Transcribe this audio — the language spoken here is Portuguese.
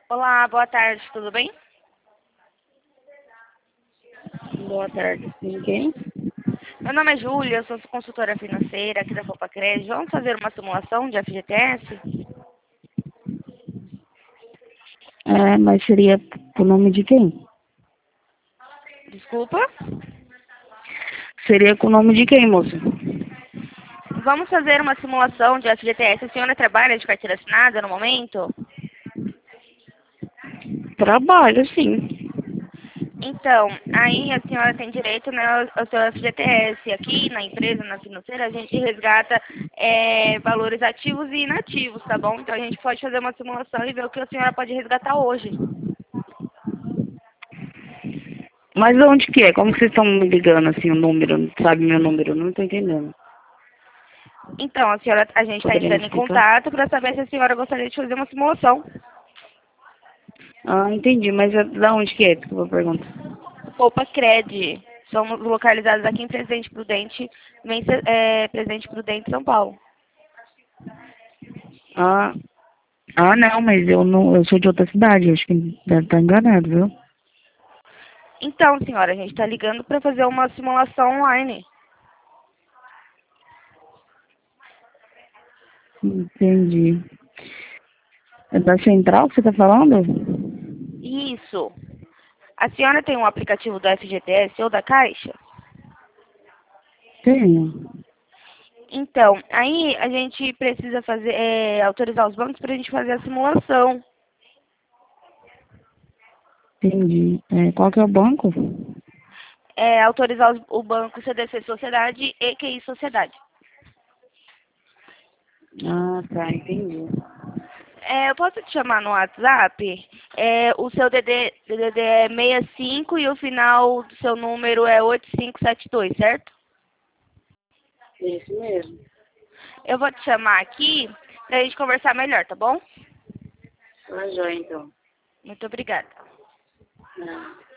Olá, boa tarde, tudo bem? Boa tarde, sim, quem? Meu nome é Júlia, eu sou consultora financeira aqui da Copacred. Vamos fazer uma simulação de FGTS? Mas seria o nome de quem? Desculpa? Seria com o nome de quem, moço? Vamos fazer uma simulação de FGTS. A senhora trabalha de carteira assinada no momento? Trabalho, sim. Então, aí a senhora tem direito, né, ao seu FGTS. Aqui na empresa, na financeira, a gente resgata valores ativos e inativos, tá bom? Então a gente pode fazer uma simulação e ver o que a senhora pode resgatar hoje. Mas de onde que é? Como vocês estão me ligando, assim, o número? Sabe meu número? Não estou entendendo. Então, a gente está Poderia me entrando em explicar? contato para saber se a senhora gostaria de fazer uma simulação. Ah, entendi. Mas da onde que é? Desculpa a pergunta. Opa Cred. Somos localizados aqui em Presidente Prudente, Presidente Prudente, São Paulo. Ah, não, mas eu não, eu sou de outra cidade. Acho que deve estar enganado, viu? Então, senhora, a gente está ligando para fazer uma simulação online. Entendi. É da central que você está falando? Isso. A senhora tem um aplicativo do FGTS ou da Caixa? Tenho. Então, aí a gente precisa autorizar os bancos para a gente fazer a simulação. Entendi. Qual que é o banco? Autorizar o banco CDC Sociedade e QI Sociedade. Ah, tá, entendi. Eu posso te chamar no WhatsApp? O seu DDD é 65 e o final do seu número é 8572, certo? Isso mesmo. Eu vou te chamar aqui pra gente conversar melhor, tá bom? Tá já, então. Muito obrigada. É.